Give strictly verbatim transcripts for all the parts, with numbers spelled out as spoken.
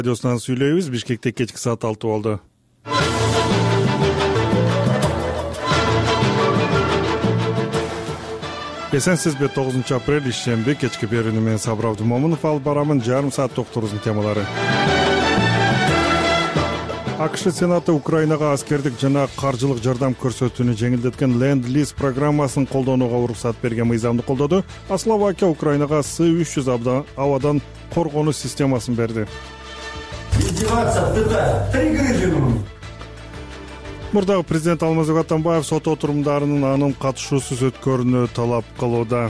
Радиосунан сүйлөйбүз. Бишкекте кечки саат алты болду. Эсенсизби? тогузунчу апрель ишемби кечки берүүнү менен Сабыр Абдумомунов алып барамын. Жарым саат докторубуздун темалары. АКШ Сенаты Украинага аскердик жана каржылык жардам көрсөтүүнү жеңилдеткен Ленд-лиз программасын колдонууга уруксат берген мыйзамды колдоду. А Словакия Украинага С үч жүз абадан коргонуу системасын берди. Мурдагы президент Алмазбек Атамбаев сот отурумдарынын анын катышуусуз өткөрүүнү талап кылууда.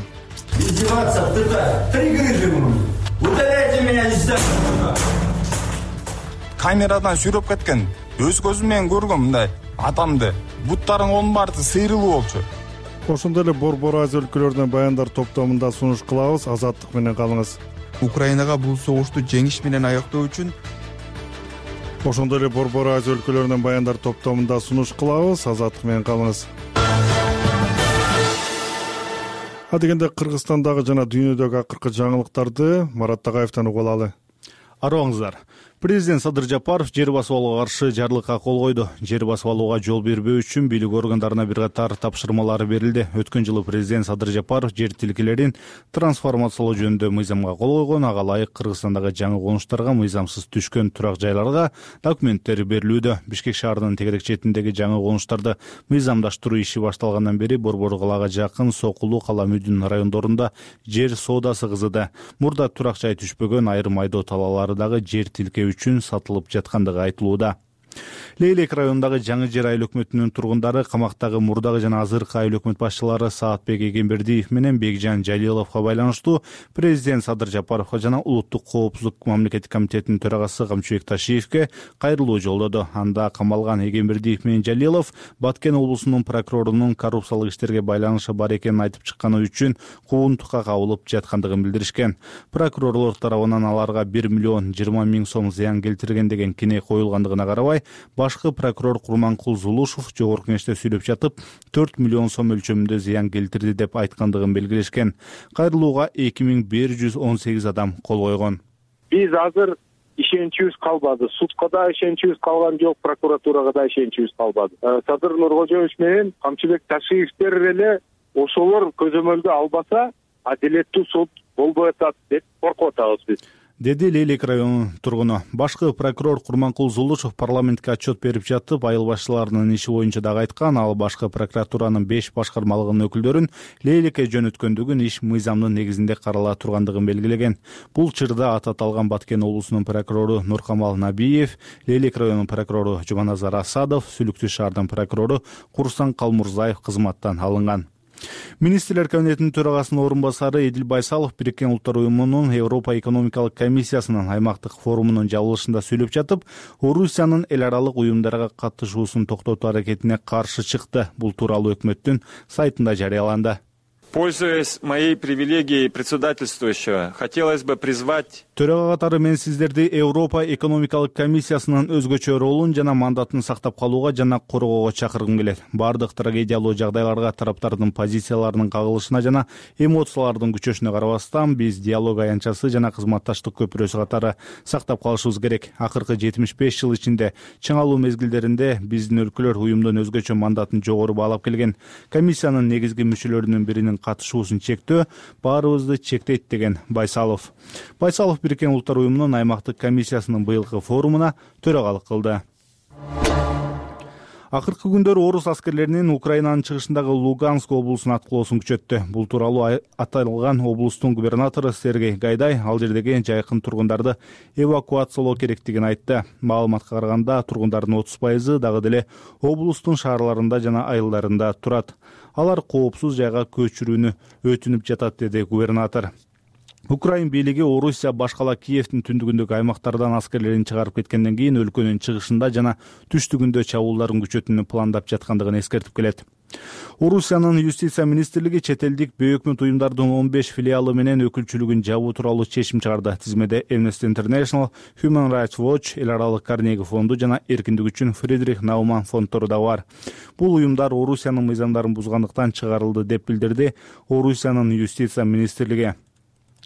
Камерадан сүрөп кеткен. Өз көзүм менен көргөм мындай атамды. Буттарың онун баары сыйрылуу болчу. Ошондой эле Борбор Азия өлкөлөрүнөн баяндар топтомунда сунуш кылабыз. Азаттык менен калыңыз. Украинага бул согушту жеңиш менен аяктоо үчүн Ошондой эле Борбор Азия өлкөлөрүнөн баяндар топтомунда сунуш кылабыз. Азаттык менен калыңыз. Адегенде Кыргызстандагы жана дүйнөдөгү акыркы жаңылыктарды Марат Тагаевден угуп алалы. Арооңуздар. Президент Садыр Жапаров жер басып алууга каршы жарлыкка кол койду. Жер басып алууга жол бербөө үчүн бийлик органдарына бир катар тапшырмалар берилди. Өткөн жылы президент Садыр Жапаров жер тилкелерин трансформациялоо жөнүндө мыйзамга кол койгон. Ага ылайык Кыргызстандагы жаңы конуштарга мыйзамсыз түшкөн турак жайларга документтер берилүүдө. Бишкек шаарынын тегерек четиндеги жаңы конуштарды мыйзамдаштыруу иши башталгандан бери Борбор калаага жакын Сокулу, Кала Мүдүн райондорунда жер соодасы кызыды. Мурда турак жай түшпөгөн айрым айдоо талаалары дагы жер тилке үчүн сатылып жаткандыгы айтылууда. Лейлек районундагы жаңы жер айыл өкмөтүнүн тургундары камактагы мурдагы жана азыркы айыл өкмөт башчылары Саатбек Эгембердиев менен Бекжан Жалиловго байланыштуу президент Садыр Жапаровго жана улуттук коопсуздук мамлекеттик комитетинин төрагасы Камчыбек Ташиевке кайрылуу жолдоду. Анда камалган Эгембердиев менен Жалилов Баткен облусунун прокурорунун коррупциялык иштерге байланышы бар экенин айтып чыкканы үчүн куугунтукка кабылып жаткандыгын билдиришкен. Прокурорлор тарабынан аларга бир миллион жыйырма миң сом зыян келтирген деген кине коюлгандыгына карабай, башкы прокурор Курманкул Зулушев жогорку кеңеште сүйлөп жатып, төрт миллион сом өлчөмүндө зыян келтирди деп айткандыгын белгилешкен. Кайрылууга эки миң бир жүз он сегиз адам кол койгон. Биз азыр ишеничибиз калбады. Судка да ишеничибиз калган жок, прокуратурага да ишеничибиз калбады. Садыр Нуркожоевич менен Камчыбек Ташиевтер эле ошолор көзөмөлгө албаса, адилеттүү суд болбой атат деп коркуп атабыз биз. Деди Лейлек районунун тургуну. Башкы прокурор Курманкул Зулушев парламентке отчет берип жатып, айыл башчыларынын иши боюнча дагы айткан. Ал башкы прокуратуранын беш башкармалыгынын өкүлдөрүн Лейлекке жөнөткөндүгүн, иш мыйзамдын негизинде карала тургандыгын белгилеген. Бул чырда аты аталган Баткен облусунун прокурору Нуркамал Набиев, Лейлек районунун прокурору Жуманазар Асадов, Сүлүктүү шаардын прокурору Курсан Калмурзаев кызматтан алынган. Министрлер кабинетинин төрагасынын орун басары Эдил Байсалов Бириккен Улуттар уюмунун Европа экономикалык комиссиясынын аймактык форумунун жабылышында сүйлөп жатып, Орусиянын эл аралык уюмдарга катышуусун токтотуу аракетине каршы чыкты. Бул тууралуу өкмөттүн сайтында жарыяланды. Пользуясь моей привилегией председательствующего, хотелось бы призвать... Төрага катары мен сиздерди Европа экономикалык комиссиясынын өзгөчө ролун жана мандатын сактап калууга жана коргоого чакыргым келет. Бардык трагедиялуу жагдайларга тараптардын позицияларынын кагылышына жана эмоциялардын күчөшүнө карабастан, биз диалог аянтчасы жана кызматташтык көпүрөсү катары сактап калышыбыз керек. Акыркы жетимиш беш жыл ичинде чыңалуу мезгилдеринде биздин өлкөлөр уюмдун өзгөчө мандатын жогору баалап келген. Комиссиянын негизги мүчөлөрүнүн биринин катышуусун чектөө баарыбызды чектейт деген Байсалов. Байсалов Бириккен Улуттар уюмунун аймактык комиссиясынын быйылкы форумуна төрагалык кылды. Акыркы күндөрү орус аскерлеринин Украинанын чыгышындагы Луганск облусун аткылоосун күчөттү. Бул тууралуу аталган облустун губернатору Сергей Гайдай ал жердеги жайкын тургундарды эвакуациялоо керектигин айтты. Маалыматка караганда тургундардын отуз пайызы дагы деле облустун шаарларында жана айылдарында турат. Алар коопсуз жайга көчүрүүнү өтүнүп жатат, деди губернатор. Украин бийлиги Орусия башкала Киевдин түндүгүндөгү аймактардан аскерлерин чыгарып кеткенден кийин өлкөнүн чыгышында жана түштүгүндө чабуулдарын күчөтүүнү пландап жаткандыгын эскертип келет. Орусиянын юстиция министрлиги чет элдик бейөкмөт уюмдардын он беш филиалы менен өкүлчүлүгүн жабуу тууралуу чечим чыгарды. Тизмеде Amnesty International, Human Rights Watch, эл аралык Карнеги фонду жана эркиндик үчүн Фридрих Науман фонддору да бар. Бул уюмдар Орусиянын мыйзамдарын бузгандыктан чыгарылды деп билдирди Орусиянын юстиция министрлиги.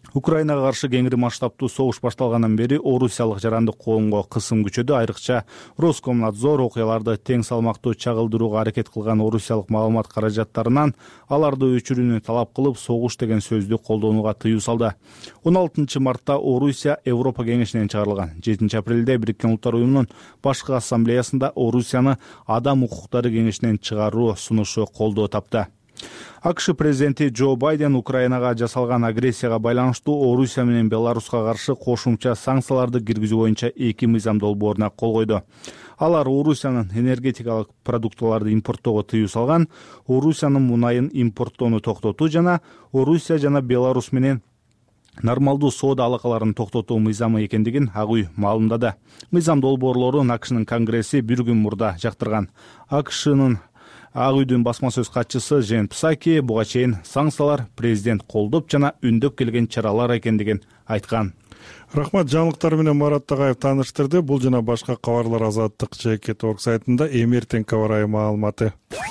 Украинага каршы кеңири масштабтуу согуш башталгандан бери орусиялык жарандык коомго кысым күчөдү. Айрыкча Роскомнадзор окуяларды тең салмактуу чагылдырууга аракет кылган орусиялык маалымат каражаттарынан аларды өчүрүүнү талап кылып, согуш деген сөздү колдонууга тыюу салды. он алтынчы мартта Орусия Европа кеңешинен чыгарылган. жетинчи апрелде Бириккен Улуттар уюмунун башкы ассамблеясында Орусияны Адам укуктары кеңешинен чыгаруу сунушу колдоо тапты. АКШ президенти Джо Байден Украинага жасалган агрессияга байланыштуу Орусия менен Беларуска каршы кошумча санкцияларды киргизүү боюнча эки мыйзам долбооруна кол койду. Алар Орусиянын энергетикалык продуктыларды импорттоого тыюу салган, Орусиянын мунайын импорттоону токтотуу жана Орусия жана Беларус менен нормалдуу соода алакаларын токтотуу мыйзамы экендигин Ак үй маалымдады. Мыйзам долбоорлорун АКШнын конгресси бир күн мурда жактырган. АКШнын Ак үйдүн басма сөз катчысы Жен Псаки буга чейин санкциялар президент колдоп жана үндөп келген чаралар экендигин айткан. Рахмат, жаңылыктар менен Марат Тагаев тааныштырды. Бул жана башка кабарлар Азаттык жеке торг сайтында эми эртең кабар маалыматы.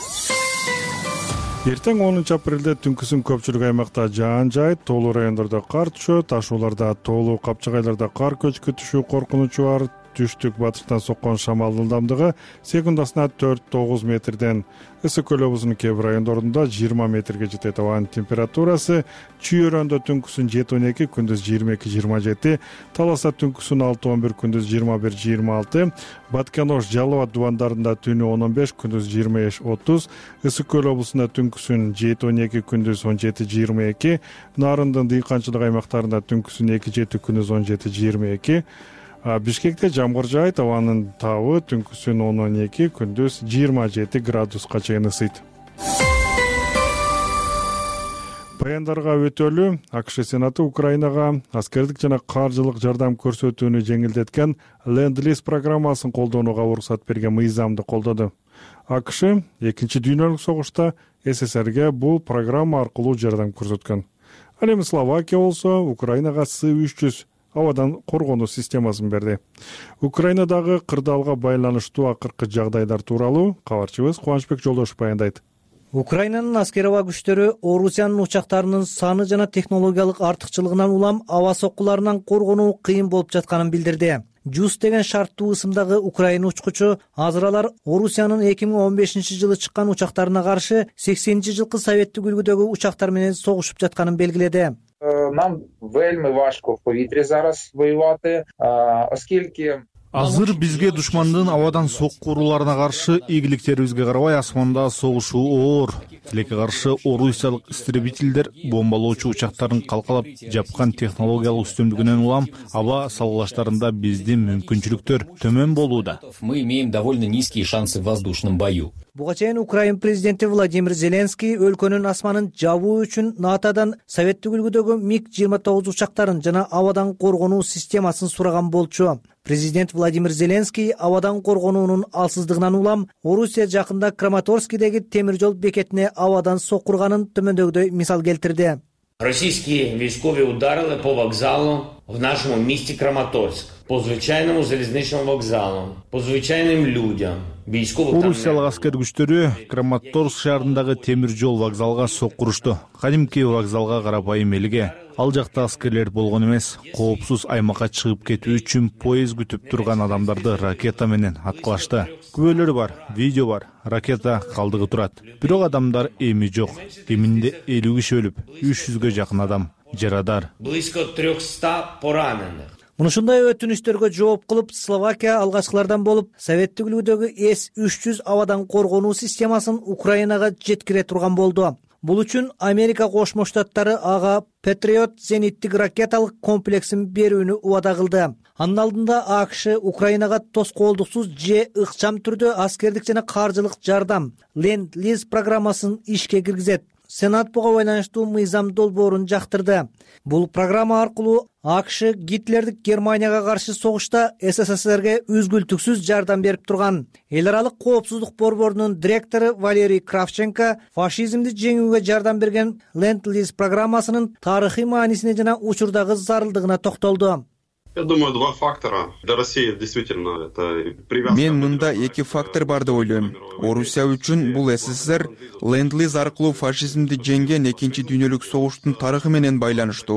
Эртең онунчу апрелде түнкүсүн көпчүлүк аймакта жаан жаайт, тоолуу райондордо кар түшөт, ташууларда тоолуу капчыгайларда кар көчкү түшүү коркунучу бар. Түштүк батыштан соккон шамалдын ылдамдыгы секундасына төрт тогуз метрден, Ысык көл облусунун кээ бир райондорунда жыйырма метрге жетет. Абанын температурасы Чүйөрөндө түнкүсүн жети он эки, күндүз жыйырма эки жыйырма жети, Таласта түнкүсүн алты он бир, күндүз жыйырма бир жыйырма алты, Баткен-Ош, Жалал абад дубандарында түнү он он беш, күндүз жыйырма беш отуз, Ысык көл облусунда түнкүсүн жети он эки, күндүз он жети жыйырма эки, Нарындын дыйканчылык аймактарында түнкүсүн эки жети, күндүз он жети жыйырма эки, Бишкекте жамгыр жаайт, абанын табы түнкүсүн он он эки, күндүз жыйырма жети градуска чейин ысыйт. Баяндарга өтөлү. АКШ Сенаты Украинага аскердик жана каржылык жардам көрсөтүүнү жеңилдеткен Ленд-лиз программасын колдонууга уруксат берген мыйзамды колдоду. АКШ экинчи дүйнөлүк согушта СССРге бул программа аркылуу жардам көрсөткөн. Ал эми Словакия болсо Украинага С үч жүз абадан коргонуу системасын берди. Украинадагы кырдаалга байланыштуу акыркы жагдайлар тууралуу кабарчыбыз Кубанычбек Жолдошев баяндайт. Украинанын аскер аба күчтөрү Орусиянын учактарынын саны жана технологиялык артыкчылыгынан улам аба соккуларынан коргонуу кыйын болуп жатканын билдирди. Жус деген шарттуу ысымдагы Украина учкучу азыр алар Орусиянын эки миң он бешинчи жылы чыккан учактарына каршы сексенинчи жылкы советтик үлгүдөгү учактар менен согушуп жатканын белгиледи. Нам вельми важко в повітрі зараз воювати, оскільки Азыр бизге душмандын абадан сокку урууларына каршы ийгиликтерибизге карабай асманда согушуу оор. Тилекке каршы орусиялык истребительдер бомбалоочу учактарын калкалап жапкан технологиялык үстөмдүгүнөн улам аба салгылаштарында биздин мүмкүнчүлүктөр төмөн болууда. Мы имеем довольно низкие шансы в воздушном бою. Буга чейин Украин президенти Владимир Зеленский өлкөнүн асманын жабуу үчүн НАТОдан советтик үлгүдөгү миг жыйырма тогуз учактарын жана абадан коргонуу системасын сураган болчу. Президент Владимир Зеленский абадан коргонуунун алсыздыгынан улам Орусия жакында Краматорскийдеги темир жол бекетине абадан соккурганын төмөндөгүдөй мисал келтирди. Российские військові ударили по вокзалу в нашому місті Краматорськ, по звичайному залізничному вокзалу, по звичайним людям. Орусиялык аскер күчтөрү Краматорск шаарындагы темир жол вокзалга соккурушту. Кадимки вокзалга карапайым элге. Ал жакта аскерлер болгон эмес, коопсуз аймакка чыгып кетүү үчүн поезд күтүп турган адамдарды ракета менен аткылашты. Күбөлөр бар, видео бар, ракета калдыгы турат. Бирок адамдар эми жок. Кеминде элүү киши өлүп, үч жүзгө жакын адам жарадар. Близко триста поранених. Мынушундай өтүнүштөргө жооп кылып, Словакия алгачкылардан болуп, советтик үлгүдөгү С үч жүз абадан коргонуу системасын Украинага жеткире турган болду. Бул үчүн Америка Кошмо Штаттары ага Patriot зениттик ракеталык комплексин берүүнү убада кылды. Анын алдында АКШ Украинага тоскоолдуксуз же ыкчам түрдө аскердик жана каржылык жардам Ленд-лиз программасын ишке киргизет. Сенат буга байланыштуу мыйзам долбоорун жактырды. Бул программа аркылуу АКШ Гитлердик Германияга каршы согушта СССРге үзгүлтүксүз жардам берип турган. Эл аралык коопсуздук борборунун директору Валерий Кравченко фашизмди жеңүүгө жардам берген Ленд-лиз программасынын тарыхый маанисине жана учурдагы зарылдыгына токтолду. Я думаю, два фактора. Для России действительно это привязка. Мен мында эки фактор бар деп ойлойм. Орусия үчүн бул СССР Ленд-лиз аркылуу фашизмди жеңген экинчи дүйнөлүк согуштун тарыхы менен байланыштуу.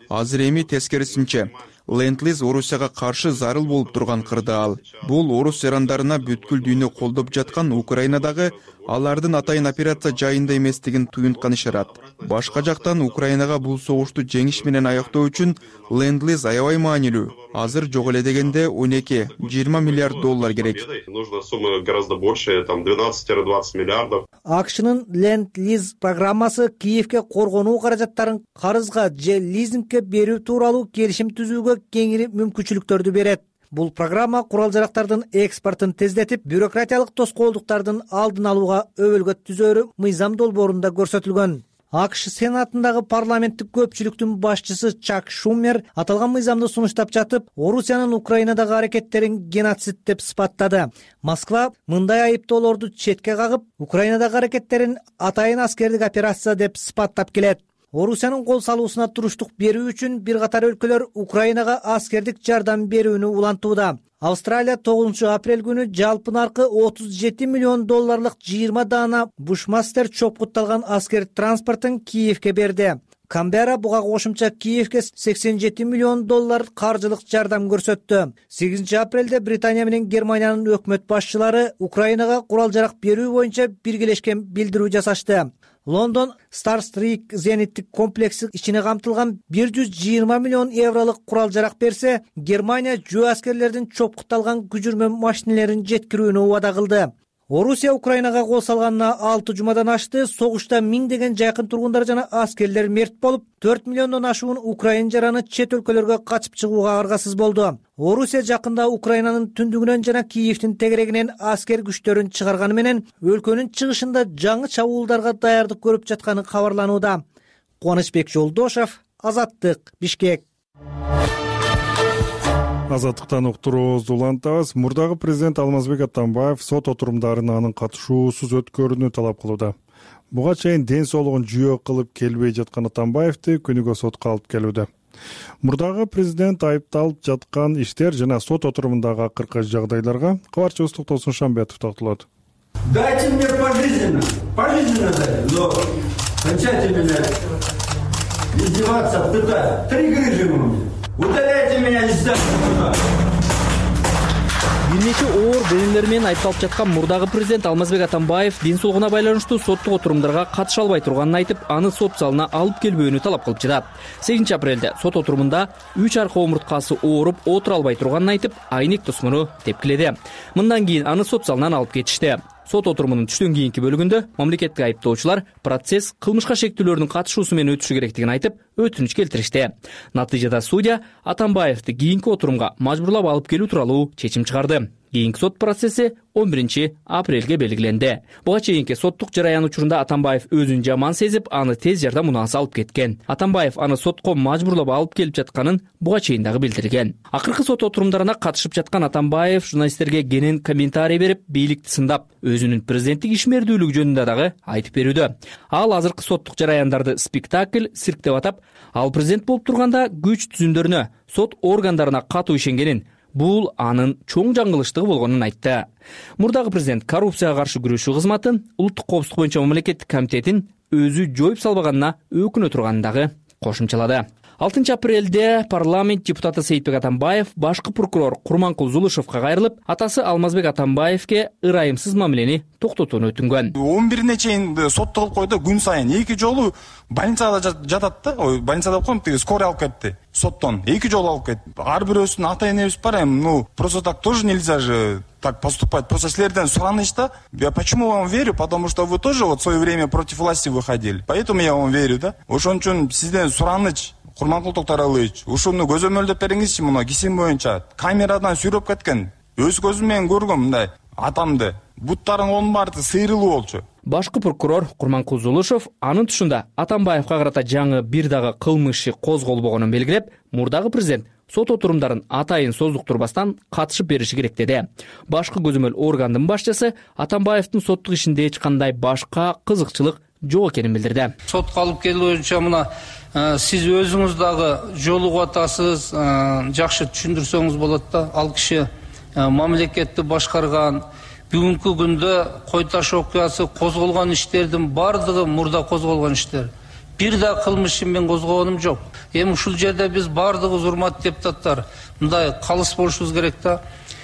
азыр эми тескерисинче. Ленд-лиз Орусияга каршы зарыл болуп турган кырды ал. Бул орус жарандарына бүткүл дүйнө колдоп жаткан Украинадагы алардын атайын операция жайында эместигин туюнткан ишарат. Башка жактан Украинага бул согушту жеңиш менен аяктоо үчүн ленд-лиз аябай маанилүү. Азыр жок эле дегенде он эки жыйырма миллиард доллар керек. Нужна сумма гораздо больше, там двенадцать-двадцать миллиардов. АКШнын ленд-лиз программасы Киевке коргонуу каражаттарын карызга же лизингге берүү тууралуу келишим түзүүгө кеңири мүмкүнчүлүктөрдү берет. Бул программа курал-жарактардын экспортун тездетип, бюрократиялык тоскоолдуктардын алдын алууга өбөлгө түзөөрү мыйзам долбоорунда көрсөтүлгөн. АКШ Сенатындагы парламенттик көпчүлүктүн башчысы Чак Шумер аталган мыйзамды сунуштап жатып, Орусиянын Украинадагы аракеттерин геноцид деп сыпаттады. Москва мындай айыптоолорду четке кагып, Украинадагы аракеттерин атайын аскердик операция деп сыпаттап келет. Орусиянын кол салуусуна туруштук берүү үчүн бир катар өлкөлөр Украинага аскердик жардам берүүнү улантууда. Австралия тогузунчу апрель күнү жалпы наркы отуз жети миллион долларлык жыйырма даана Бушмастер чопкутталган аскер транспортун Киевке берди. Камбера буга кошумча Киевке сексен жети миллион доллар каржылык жардам көрсөттү. сегизинчи апрелде Британия менен Германиянын өкмөт башчылары Украинага курал-жарак берүү боюнча биргелешкен билдирүү жасашты. Лондон Starstreak зениттик комплекси ичине камтылган бир жүз жыйырма миллион евролук курал-жарак берсе, Германия жөө аскерлердин чопкутталган күжүрмө машинелерин жеткирүүнү убада кылды. Орусия Украинага кол салганына алты жумадан ашты. Согушта миңдеген жакын тургундар жана аскерлер мерт болуп, төрт миллиондон ашуун украин жараны чет өлкөлөргө качып чыгууга аргасыз болду. Орусия жакында Украинанын түндүгүнөн жана Киевдин тегерегинен аскер күчтөрүн чыгарганы менен өлкөнүн чыгышында жаңы чабуулдарга даярдык көрүп жатканы кабарланууда. Кубанычбек Жолдошов, Азаттык, Бишкек. Азаттыктан уктуруубузду улантабыз. Мурдагы президент Алмазбек Атамбаев сот отурумдарын анын катышуусуз өткөрүүнү талап кылууда. Буга чейин ден соолугун жүйө кылып келбей жаткан Атамбаевди күнүгө сотко алып келүүдө. Мурдагы президент айыпталып жаткан иштер жана сот отурумундагы акыркы жагдайларга кабарчыбыз Токтосун Шамбетов токтолот. Дайте мне пожизненно, пожизненно дайте, но кончайте меня издеваться, пытать. Три грыжи у меня. Удаляйте меня из здания. Бир нече оор бөлүмдөр менен айыпталып жаткан мурдагы президент Алмазбек Атамбаев ден соолугуна байланыштуу соттук отурумдарга катыша албай турганын айтып, аны сот залына алып келбөөнү талап кылып жатат. сегизинчи апрелде сот отурумунда үч арка омурткасы ооруп отура албай турганын айтып, айнек тосмону тепкиледи. Мындан кийин аны сот залынан алып кетишти. Сот отурумунун түштөн кийинки бөлүгүндө мамлекеттик айыптоочулар процесс кылмышка шектүүлөрдүн катышуусу менен өтүшү керектигин айтып, өтүнүч келтиришти. Натыйжада судья Атамбаевди кийинки отурумга мажбурлап алып келүү тууралуу чечим чыгарды. Кийинки сот процесси он биринчи апрелге белгиленди. Буга чейинки соттук жараян учурунда Атамбаев өзүн жаман сезип, аны тез жардам унаасы алып кеткен. Атамбаев аны сотко мажбурлап алып келип жатканын буга чейин дагы билдирген. Акыркы сот отурумдарына катышып жаткан Атамбаев журналисттерге кенен комментарий берип, бийликти сындап, өзүнүн президенттик ишмердүүлүгү жөнүндө дагы айтып берүүдө. Ал азыркы соттук жараяндарды спектакль, цирк деп атап, ал президент болуп турганда күч түзүмдөрүнө, сот органдарына катуу ишенгенин, бул анын чоң жаңылыштыгы болгонун айтты. Мурдагы президент коррупцияга каршы күрөшүү кызматын, улуттук коопсуздук боюнча мамлекеттик комитетин өзү жоюп салбаганына өкүнө турганын дагы кошумчалады. алтынчы апрелде парламент депутаты Сейитбек Атамбаев башкы прокурор Курманкул Зулушевка кайрылып, атасы Алмазбек Атамбаевке ырайымсыз мамилени токтотууну өтүнгөн. он бирине чейин соттолуп койду, күн сайын эки жолу больницада жатат да, ой, больницада коем, тиги скорый алып кетти соттон. эки жолу алып кетти. Ар бирөөсүнүн ата энебиз бар эми, ну, просто так тоже нельзя же так поступать. Просто силерден сураныч да. Я почему вам верю? Потому что вы тоже вот в свое время против власти выходили. Поэтому я вам верю, да. Ошон үчүн сизден сураныч, Курманкул Токтаралыевич, ушуну көзөмөлдөп бериңизчи, муну кесим боюнча. Камерадан сүрөп кеткен. Өз көзүм менен көргөм мындай атамды. Буттарың баары сыйрылуу болчу. Башкы прокурор Курманкул Зулушев анын тушунда Атамбаевка карата жаңы бир дагы кылмыш козголбогонун белгилеп, мурдагы президент сот отурумдарын атайын создуктурбастан катышып бериши керек деди. Башкы көзөмөл органдын башчысы Атамбаевдин соттук ишинде эч кандай башка кызыкчылык жок экенин билдирди. Сотко алып келүү боюнча мына сиз өзүңүз дагы жолугуп атасыз, жакшы түшүндүрсөңүз болот да. Ал киши мамлекетти башкарган, бүгүнкү күндө Кой Таш окуясы козголгон иштердин бардыгы мурда козголгон иштер. Бир да кылмыш ишин мен козгогонум жок. Эми ушул жерде биз баардыгыбыз, урматтуу депутаттар, мындай калыс болушубуз керек да.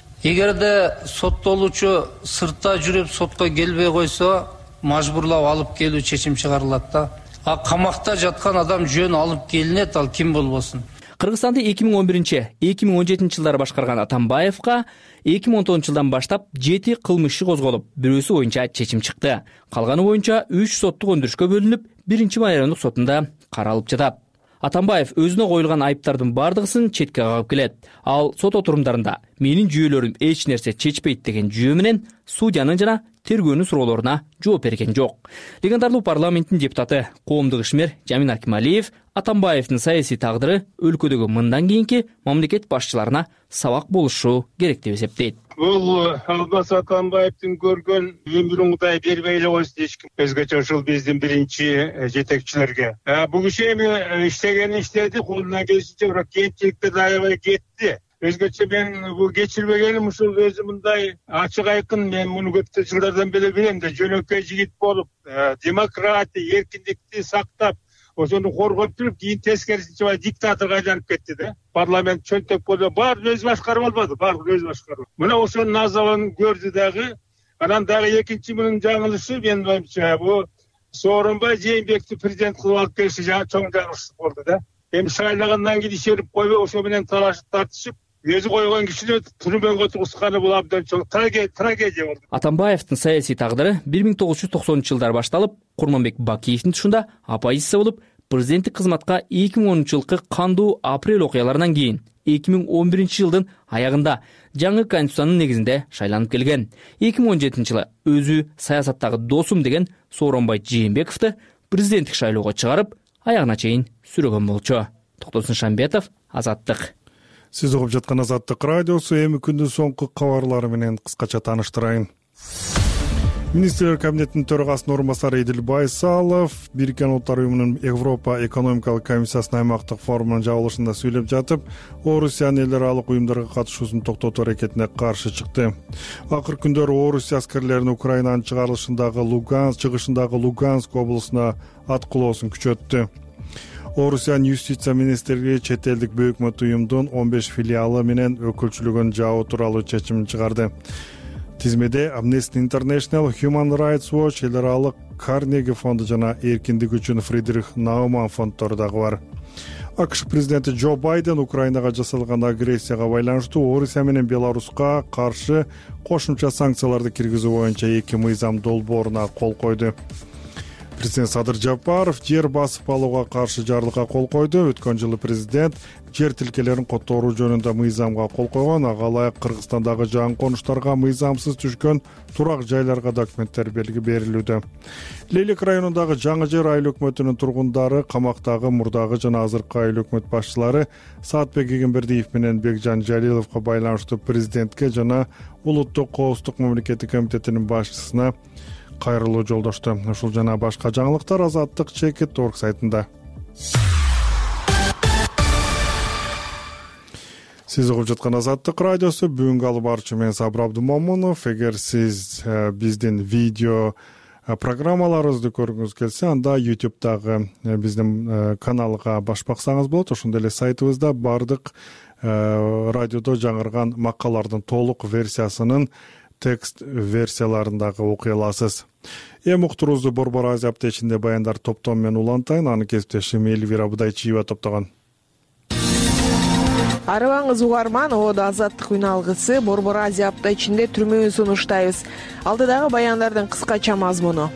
Эгерде соттолуучу сыртта жүрүп сотко келбей койсо, мажбурлап алып келүү чечим чыгарылат да. А камакта жаткан адам жөн алып келинет, ал ким болбосун. Кыргызстанды эки миң он биринчи — эки миң он жетинчи жылдары башкарган Атамбаевга эки миң он тогузунчу жылдан баштап жети кылмыш иши козголуп, бирөөсү боюнча чечим чыкты. Калганы боюнча үч соттук өндүрүшкө бөлүнүп, биринчи райондук сотунда каралып жатат. Атамбаев өзүнө коюлган айыптардын бардыгысын четке кагып келет. Ал сот отурумдарында менин жүйөлөрүм эч нерсе чечпейт деген жүйө менен судьянын жана тергөөнүн суроолоруна жооп берген жок. Легендарлуу парламенттин депутаты, коомдук ишмер Жамин Акималиев Атамбаевдин саясий тагдыры өлкөдөгү мындан кийинки мамлекет башчыларына сабак болушу керек деп эсептейт. Бул Алмаз Атамбаевдин көргөн өмүрүңдай бербей эле койсун эч ким. Өзгөчө ушул биздин биринчи жетекчилерге. Бул киши эми иштегенин иштеди, колунан келишинче, бирок кемчиликтерди аябай кетти. Өзгөчө мен бул кечирбегеним ушул өзү мындай ачык айкын, мен муну көп жылдардан бери билем да, жөнөкөй жигит болуп, демократия, эркиндикти сактап, ошону коргоп туруп, кийин тескерисинче диктаторго айланып кетти да. Парламент чөнтөк болду, баарын өзү башкарып албады, баарын өзү башкарып. Мына ошонун азабын көрдү дагы. Анан дагы экинчи мунун жаңылышы, менин оюмча, бул Сооронбай Жээнбекти президент кылып алып келиши жаңы чоң жаңылыш болду да. Эми шайлагандан кийин ишерип койбой, ошо менен талашып тартышып, өзү койгон кишини түрмөгө отургузганы бул абдан чоң трагедия болду. Атамбаевдин саясий тагдыры бир миң тогуз жүз токсонунчу жылдары башталып, Курманбек Бакиевдин тушунда оппозиция болуп, президенттик кызматка эки миң онунчу жылкы кандуу апрель окуяларынан кийин эки миң он биринчи жылдын аягында жаңы конституциянын негизинде шайланып келген. эки миң он жетинчи жылы өзү саясаттагы досум деген Сооронбай Жээнбековду президенттик шайлоого чыгарып, аягына чейин сүрөгөн болчу. Токтосун Шамбетов, Азаттык. Сиз угуп жаткан Азаттык радиосу. Эми күндүн соңку кабарлары менен кыскача тааныштырайын. Министрлер кабинетинин төрагасынын орун басары Эдил Байсалов Бириккен Улуттар уюмунун Европа экономикалык комиссиясынын аймактык форумунун жабылышында сүйлөп жатып, Орусиянын эл аралык уюмдарга катышуусун токтотуу аракетине каршы чыкты. Акыркы күндөрү Орусия аскерлеринин Украинанын чыгарылышындагы Луганск, чыгышындагы Луганск облусуна аткылоосун күчөттү. Орусиянын юстиция министрлиги чет элдик бөйөкмөт уюмдун он беш филиалы менен өкүлчүлүгүн жабуу тууралуу чечим чыгарды. Тизмеде Amnesty International, Human Rights Watch, эл аралык Карнеги фонду жана эркиндик үчүн Фридрих Науман фонддору дагы бар. АКШ президенти Джо Байден Украинага жасалган агрессияга байланыштуу Орусия менен Беларуска каршы кошумча санкцияларды киргизүү боюнча эки мыйзам долбооруна кол койду. Президент Садыр Жапаров жер басып алууга каршы жарлыкка кол койду. Өткөн жылы президент жер тилкелерин которуу жөнүндө мыйзамга кол койгон. Ага ылайык Кыргызстандагы жаңы конуштарга мыйзамсыз түшкөн турак жайларга документтер берилүүдө. Лейлик районундагы Жаңы Жер айыл өкмөтүнүн тургундары, камактагы мурдагы жана азыркы айыл өкмөт башчылары Саатбек Эгембердиев менен Бекжан Жалиловго байланыштуу президентке жана Улуттук коопсуздук мамлекеттик комитетинин башчысына кайрылуу жолдошту. Ушул жана башка жаңылыктар Азаттык чекит орг сайтында. Сиз угуп жаткан Азаттык радиосу. Бүгүнкү алып барчу мен Сабыр Абдумомунов. Эгер сиз биздин видео программаларыбызды көргүңүз келсе, анда YouTube'дагы биздин каналга баш баксаңыз болот. Ошондой эле сайтыбызда бардык радиодо жаңырган макалалардын толук версиясынын текст версияларындагы окуй аласыз. Эми уктуруубузду Борбор Азия аптечинде баяндар топтом менен улантайын. Аны кесиптешим Элвира Будайчиева топтогон. Арыбаңыз угарман, оодо Азаттык үн алгысы Борбор Азия аптечинде түрмөөн сунуштайбыз. Алдыдагы баяндардын кыскача мазмуну.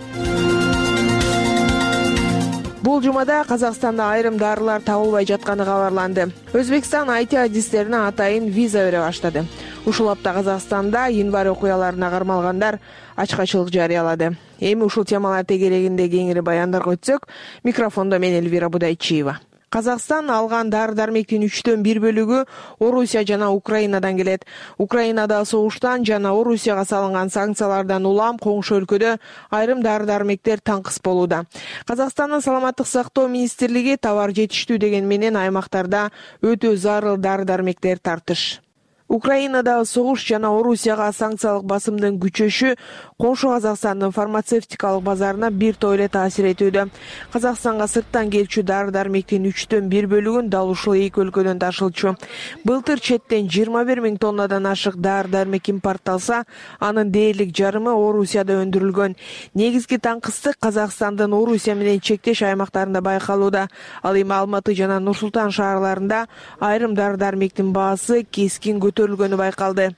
Бул жумада Казакстанда айрым дарылар табылбай жатканы кабарланды. Өзбекстан ай ти адистерине атайын виза бере баштады. Ушул апта Казакстанда январь окуяларына кармалгандар ачкачылык жарыялады. Эми ушул темалар тегерегинде кеңири баяндарга өтсөк, микрофондо мен Элвира Будайчиева. Казакстан алган дары-дармектин үчтөн бир бөлүгү Орусия жана Украинадан келет. Украинада согуштан жана Орусияга салынган санкциялардан улам коңшу өлкөдө айрым дары-дармектер таңкыс болууда. Казакстандын саламаттык сактоо министрлиги товар жетиштүү деген менен аймактарда өтө зарыл дары-дармектер тартыш. Украинадагы согуш жана Орусияга санкциялык басымдын күчөшү коңшу Казакстандын фармацевтикалык базарына бир топ эле таасир этүүдө. Казакстанга сырттан келчү дары-дармектин үчтөн бир бөлүгүн дал ушул эки өлкөдөн ташылчу. Былтыр четтен жыйырма бир миң тоннадан ашык дары-дармек импортталса, анын дээрлик жарымы Орусияда өндүрүлгөн. Негизги таңкыстык Казакстандын Орусия менен чектеш аймактарында байкалууда. Ал эми Алматы жана Нур-Султан шаарларында айрым дары-дармектин баасы кескин көтөрүлгөнү байкалды.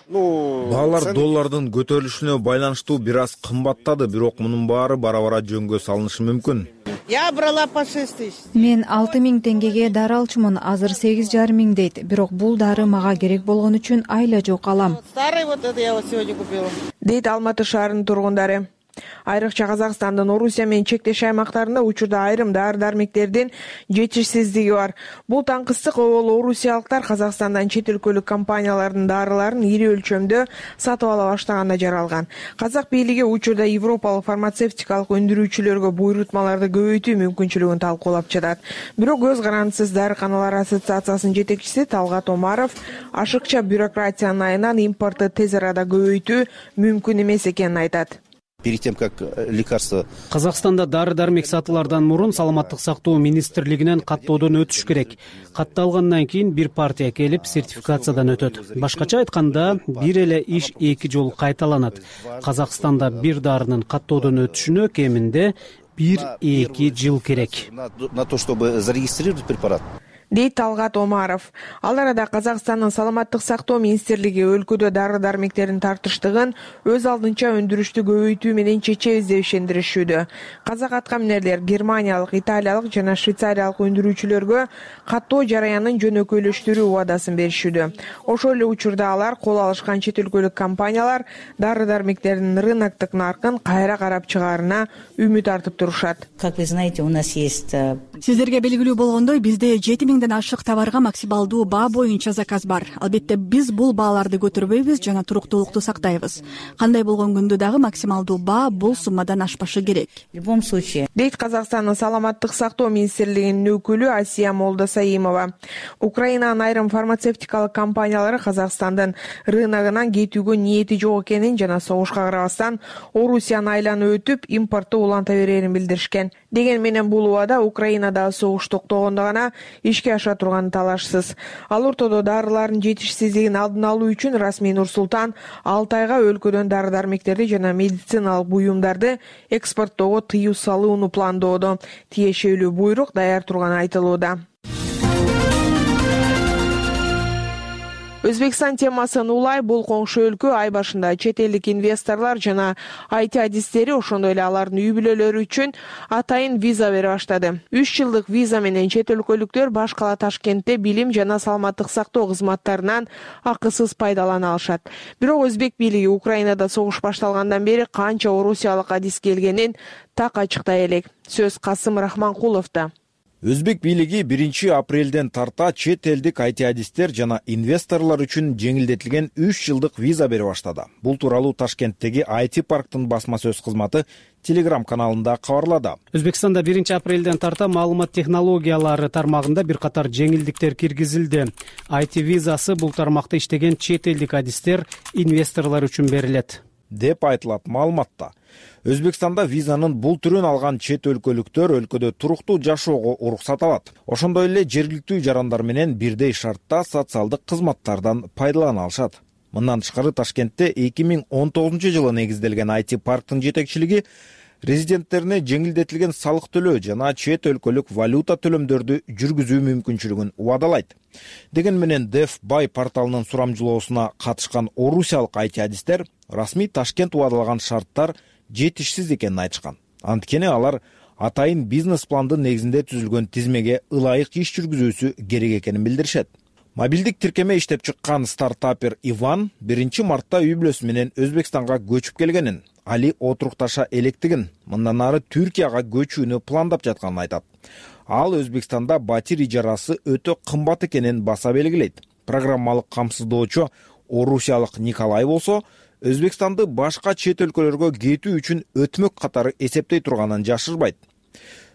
Баалар доллардын көтөрүлүшүнө байланыштуу бир аз кымбаттады, бирок мунун баары бара-бара жөнгө салынышы мүмкүн. Я брала по шесть тысяч. Мен алты миң теңгеге дары алчумун, азыр сегиз жарым миң дейт. Бирок бул дары мага керек болгон үчүн айла жок алам. Старый вот это я вот сегодня купила. Дейт Алматы шаарынын тургундары. Айрыкча Казакстандын Орусия менен чектеш аймактарында учурда айрым дары-дармектердин жетишсиздиги бар. Бул таңкыстык обол орусиялыктар Казакстандан чет өлкөлүк компаниялардын дарыларын ири өлчөмдө сатып ала баштаганда жаралган. Казак бийлиги учурда европалык фармацевтикалык өндүрүүчүлөргө буйрутмаларды көбөйтүү мүмкүнчүлүгүн талкуулап жатат. Бирок көз карандысыз дарыканалар ассоциациясынын жетекчиси Талгат Омаров ашыкча бюрократиянын айынан импорту тез арада көбөйтүү мүмкүн эмес экенин айтат. Перед тем, как лекарство... Казакстанда дары-дармек сатылардан мурун саламаттык сактоо министрлигинен каттоодон өтүш керек. Катталгандан кийин бир партия келип сертификациядан өтөт. Башкача айтканда, бир эле иш эки жолу кайталанат. Казакстанда бир дарынын каттоодон өтүшүнө кеминде бир-эки жыл керек. На то, чтобы зарегистрировать препарат. Дейт Талгат Омаров. Ал арада Казакстандын саламаттык сактоо министрлиги өлкөдө дары-дармектердин тартыштыгын өз алдынча өндүрүштү көбөйтүү менен чечебиз деп ишендиришүүдө. Казак аткаминерлер Германиялык, Италиялык жана Швейцариялык өндүрүүчүлөргө каттоо жараянын жөнөкөйлөштүрүү убадасын беришүүдө. Ошол эле учурда алар кол алышкан чет өлкөлүк компаниялар дары-дармектердин рыноктук наркын кайра карап чыгаарына үмүт артып турушат. Как вы знаете, у нас есть... Сиздерге белгилүү болгондой, бизде жети миңден ашык товарга максималдуу баа боюнча заказ бар. Албетте биз бул бааларды көтөрбөйбүз жана туруктуулукту сактайбыз. Кандай болгон күндө дагы максималдуу баа бул суммадан ашпашы керек. В любом случае. Дейт Казакстандын саламаттык сактоо министрлигинин өкүлү Асия Молдосаимова. Украинанын айрым фармацевтикалык компаниялары Казакстандын рыногунан кетүүгө ниети жок экенин жана согушка карабастан Орусияны айланып өтүп импортту уланта берерин билдиришкен. Деген менен бул убада Украинадагы согуш токтогондо гана ишке аша турганы талашсыз. Ал ортодо дарылардын жетишсиздигин алдын алуу үчүн расмий Нур-Султан алты айга өлкөдөн дары-дармектерди жана медициналык буюмдарды экспорттоого тыюу салууну пландоодо. Тиешелүү буйрук даяр турганы айтылууда. Өзбекстан темасын улай бул коңшу өлкө ай башында чет элдик инвесторлор жана ай ти адистери ошондой эле алардын үй бүлөлөрү үчүн атайын виза бере баштады. үч жылдык виза менен чет өлкөлүктөр баш кала Ташкентте билим жана саламаттык сактоо кызматтарынан акысыз пайдалана алышат. Бирок өзбек бийлиги Украинада согуш башталгандан бери канча орусиялык адис келгенин так ачыктай элек. Сөз Касым Рахманкуловдо. Өзбек бийлиги биринчи апрелден тарта чет элдик ай ти адистер жана инвесторлор үчүн жеңилдетилген үч жылдык виза бере баштады. Бул тууралуу Ташкенттеги ай ти парктын басма сөз кызматы Telegram каналында кабарлады. Өзбекстанда биринчи апрелден тарта маалымат технологиялары тармагында бир катар жеңилдиктер киргизилди. ай ти визасы бул тармакта иштеген чет элдик адистер, инвесторлор үчүн берилет деп айтылат маалыматта. Өзбекстанда визанын бул түрүн алган чет өлкөлүктөр өлкөдө туруктуу жашоого уруксат алат. Ошондой эле жергиликтүү жарандар менен бирдей шартта социалдык кызматтардан пайдалана алышат. Мындан тышкары Ташкентте эки миң он тогузунчу жылы негизделген ай ти парктын жетекчилиги резиденттерине жеңилдетилген салык төлөө жана чет өлкөлүк валюта төлөмдөрдү жүргүзүү мүмкүнчүлүгүн убадалайт. Деген менен Деф Бай порталынын сурамжылоосуна катышкан орусиялык ай ти адистер расмий Ташкент убадалаган шарттар жетишсиз экенин айтышкан. Анткени алар атайын бизнес пландын негизинде түзүлгөн тизмеге ылайык иш жүргүзүүсү керек экенин билдиришет. Мобилдик тиркеме иштеп чыккан стартапер Иван биринчи мартта үй бүлөсү менен Өзбекстанга көчүп келгенин, али отурукташа электигин, мындан ары Түркияга көчүүнү пландап жатканын айтат. Ал Өзбекстанда батир ижарасы өтө кымбат экенин баса белгилейт. Программалык камсыздоочу орусиялык Николай болсо Өзбекстанды башка чет өлкөлөргө кетүү үчүн өтмөк катары эсептей турганын жашырбайт.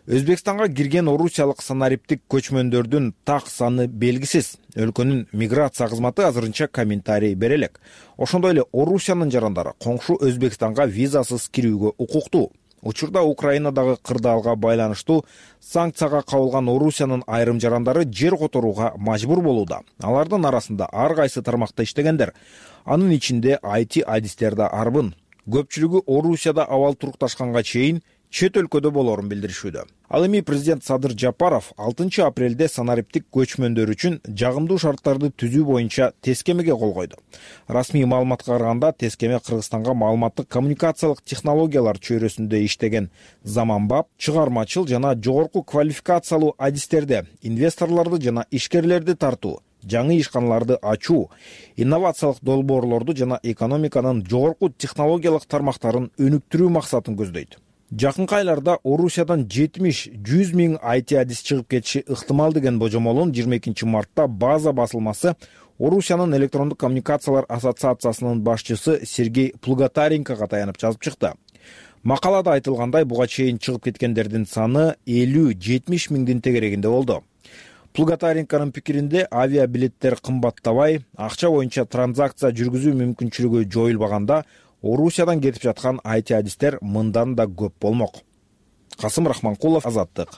Өзбекстанга кирген орусиялык санариптик көчмөндөрдүн так саны белгисиз. Өлкөнүн миграция кызматы азырынча комментарий бере элек. Ошондой эле Орусиянын жарандары коңшу Өзбекстанга визасыз кирүүгө укуктуу. Учурда Украинадагы кырдаалга байланыштуу санкцияга кабылган Орусиянын айрым жарандары жер которууга мажбур болууда. Алардын арасында ар кайсы тармакта иштегендер, анын ичинде ай ти адистер да арбын. Көпчүлүгү Орусияда абал турукташканга чейин чет өлкөдө болорун билдиришүүдө. Ал эми президент Садыр Жапаров алтынчы апрелде санариптик көчмөндөр үчүн жагымдуу шарттарды түзүү боюнча тескемеге кол койду. Расмий маалыматка караганда тескеме Кыргызстанга маалыматтык коммуникациялык технологиялар чөйрөсүндө иштеген заманбап, чыгармачыл жана жогорку квалификациялуу адистерди, инвесторлорду жана ишкерлерди тартуу, жаңы ишканаларды ачуу, инновациялык долбоорлорду жана экономиканын жогорку технологиялык тармактарын өнүктүрүү максатын көздөйт. Жакынкы айларда Орусиядан жетимиш жүз миң ай ти адис чыгып кетиши ыктымал деген божомолун жыйырма экинчи мартта база басылмасы Орусиянын электрондук коммуникациялар ассоциациясынын башчысы Сергей Плугатаренкого таянып жазып чыкты. Макалада айтылгандай, буга чейин чыгып кеткендердин саны элүү жетимиш миңдин тегерегинде болду. Плугатаренконун пикиринде авиабилеттер кымбаттабай, акча боюнча транзакция жүргүзүү мүмкүнчүлүгү жоюлбаганда Орусиядан кетип жаткан ай ти адистер мындан да көп болмок. Касым Рахманкулов, Азаттык.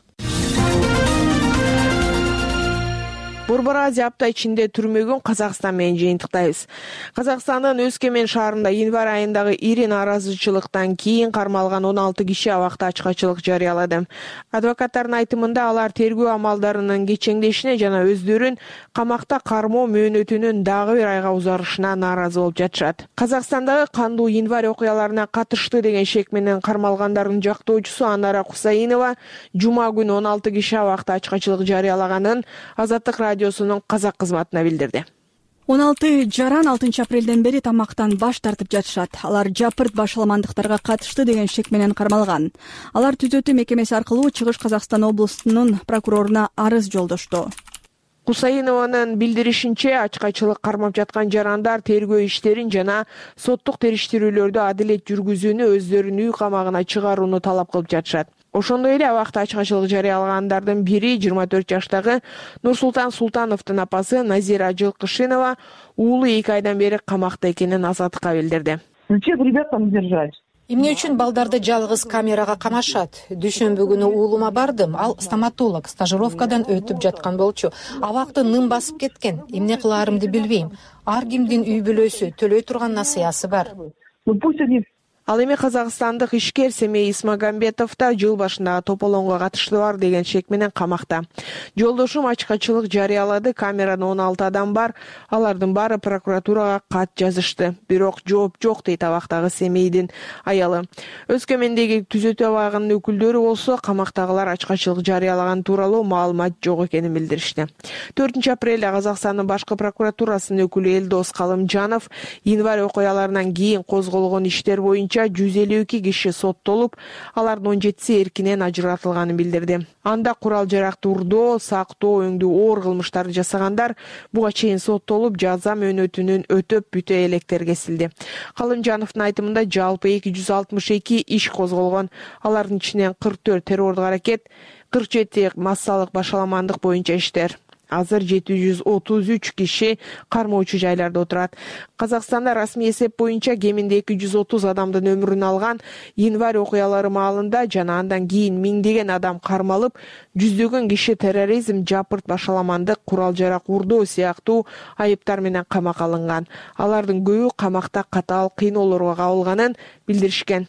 Борбор Азия апта ичинде түрмөгөн Казакстан менен жыйынтыктайбыз. Казакстандын Өскөмен шаарында январь айындагы ири нааразычылыктан кийин кармалган он алты киши абакта ачкачылык жарыялады. Адвокаттардын айтымында алар тергөө амалдарынын кечеңдешине жана өздөрүн камакта кармоо мөөнөтүнүн дагы бир айга узарышына нааразы болуп жатышат. Казакстандагы кандуу январь окуяларына катышты деген шек менен кармалгандардын жактоочусу Анара Кусаинова жума күнү он алты киши абакта ачкачылык жарыялаганын Азаттык радиосунун казак кызматына билдирди. он алты жаран алтынчы апрелден бери тамактан баш тартып жатышат. Алар жапырт башаламандыктарга катышты деген шек менен кармалган. Алар түзөтүү мекемеси аркылуу Чыгыш Казакстан облусунун прокуроруна арыз жолдошту. Кусаинованын билдиришинче, ачкачылык кармап жаткан жарандар тергөө иштерин жана соттук териштирүүлөрдү адилет жүргүзүүнү, өздөрүнүн үй камагына чыгарууну талап кылып жатышат. Ошондой эле абакта ачкачылык жарыялагандардын бири жыйырма төрт жаштагы Нурсултан Султановдун апасы Назира Жылкышинова уулу эки айдан бери камакта экенин Азаттыкка билдирди. Зачем ребят там держать? Эмне үчүн балдарды жалгыз камерага камашат? Дүйшөмбү күнү уулума бардым, ал стоматолог, стажировкадан өтүп жаткан болчу. Абакты ным басып кеткен. Эмне кылаарымды билбейм. Ар кимдин үй бүлөсү, төлөй турган насыясы бар. Ну пусть они Ал эми казакстандык ишкер Семей Исмагамбетов да жыл башындагы тополоңго катыштыгы бар деген шек менен камакта. Жолдошум ачкачылык жарыялады, камерада он алты адам бар, алардын баары прокуратурага кат жазышты. Бирок жооп жок дейт абактагы Семейдин аялы. Өскөмендеги түзөтүү абагынын өкүлдөрү болсо камактагылар ачкачылык жарыялаган тууралуу маалымат жок экенин билдиришти. төртүнчү апрелде Казакстандын башкы прокуратурасынын өкүлү Элдос Калымжанов январь окуяларынан кийин козголгон иштер боюнча жүз элүү эки киши соттолуп, алардын он жетиси эркинен ажыратылганын билдирди. Анда курал жаракты урдоо, сактоо, өңдүү оор кылмыштарды жасагандар буга чейин соттолуп, жаза мөөнөтүнүн өтөп бүтө электер кесилди. Калымжановдун айтымында жалпы эки жүз алтымыш эки иш козголгон. Алардын ичинен кырк төрт террордук аракет, кырк жети массалык башаламандык боюнча иштер. Азыр жети жүз отуз үч киши кармоочу жайларда отурат. Казакстанда расмий эсеп боюнча кеминде эки жүз отуз адамдын өмүрүн алган январь окуялары маалында жана андан кийин миңдеген адам кармалып, жүздөгөн киши терроризм, жапырт башаламандык, курал жарак урдоо сыяктуу айыптар менен камакка алынган. Алардын көбү камакта катаал кыйноолорго кабылганын билдиришкен.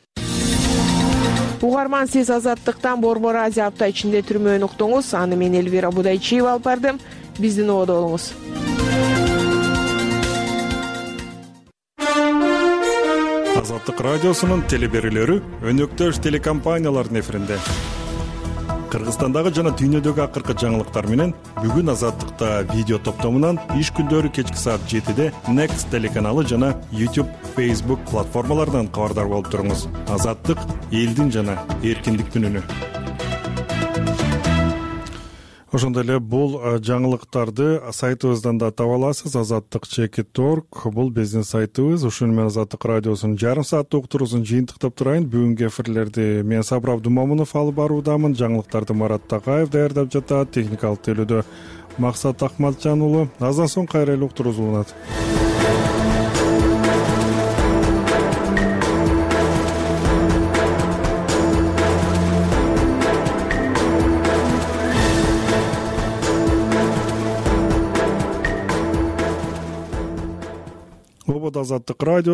Угарман, сиз Азаттыктан Борбор Азия апта ичинде түрмөөнү уктуңуз. Аны мен Элвира Будайчиева алып бардым. Биздин ободо болуңуз. Азаттык радиосунун телеберүүлөрү өнөктөш телекомпаниялардын эфиринде. Кыргызстандагы жана дүйнөдөгү акыркы жаңылыктар менен бүгүн Азаттыкта видео топтомунан иш күндөрү кечки саат жетиде Next телеканалы жана YouTube, Facebook платформаларынан кабардар болуп туруңуз. Азаттык — элдин жана эркиндиктин үнү. Ошондой эле бул жаңылыктарды сайтыбыздан да таба аласыз. азаттык чекит точка орг бул биздин сайтыбыз. Ушуну менен Азаттык радиосунун жарым сааттык уктуруусун жыйынтыктап турайын. Бүгүнкү эфирлерди мен Сабыр Абдумамунов алып баруудамын. Жаңылыктарды Марат Такаев даярдап жатат. Техникалык тейлөөдө Максат Акматжан уулу. Аздан соң кайра эле уктуруубуз уланат. Азаттык радио